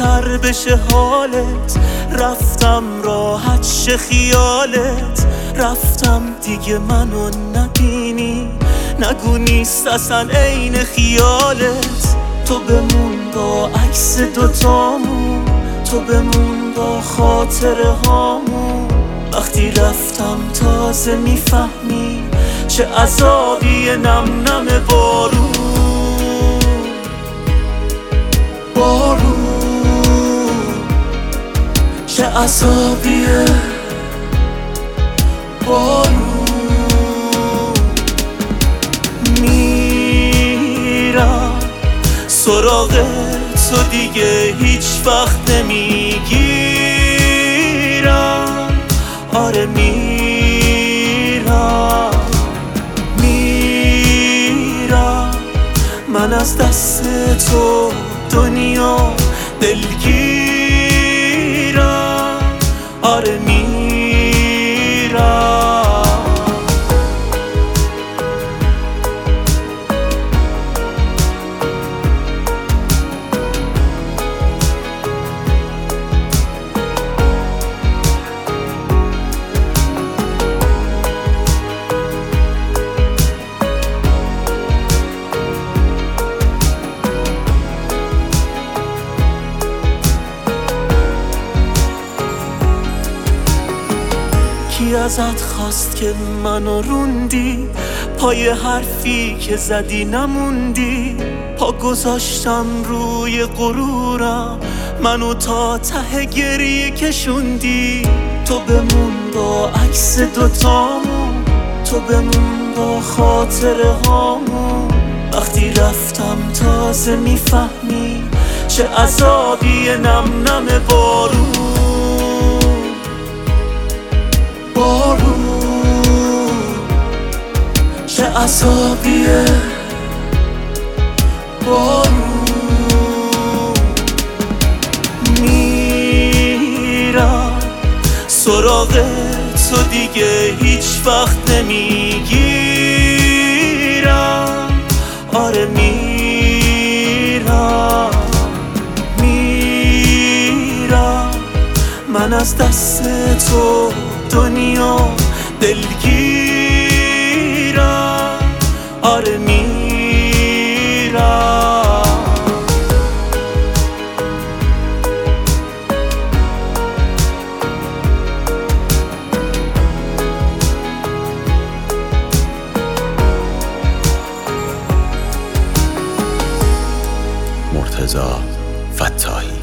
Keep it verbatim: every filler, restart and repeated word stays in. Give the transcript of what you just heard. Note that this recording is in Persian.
بهتر بشه حالت، رفتم راحت شه خیالت، رفتم دیگه منو نبینی، نگو نیست اصلا عین خیالت. تو بمون با عکس دوتامون، تو بمون با خاطره هامون، وقتی رفتم تازه میفهمی چه عذابی نم نم بارون. بارون چه عذابیه، بارون. میرم سراغ تو دیگه هیچ وقت نمیگیرم، آره میرم میرم من از دست تو دنیا دلگیرم، آره میرم. کی ازت خواست که منو روندی، پای حرفی که زدی نموندی، پا گذاشتم روی غرورم، منو تا ته گریه کشوندی. تو بمون با عکس دوتامون، تو بمون با خاطره هامون، وقتی رفتم تازه میفهمی چه عذابی نم نم بارون. بارون چه عذابیه، بارون. میرم سراغ تو دیگه هیچ وقت نمیگیرم، آره میرم میرم من از دست تو دنیا دلگیرم، آره میرم. مرتضی فتاحی.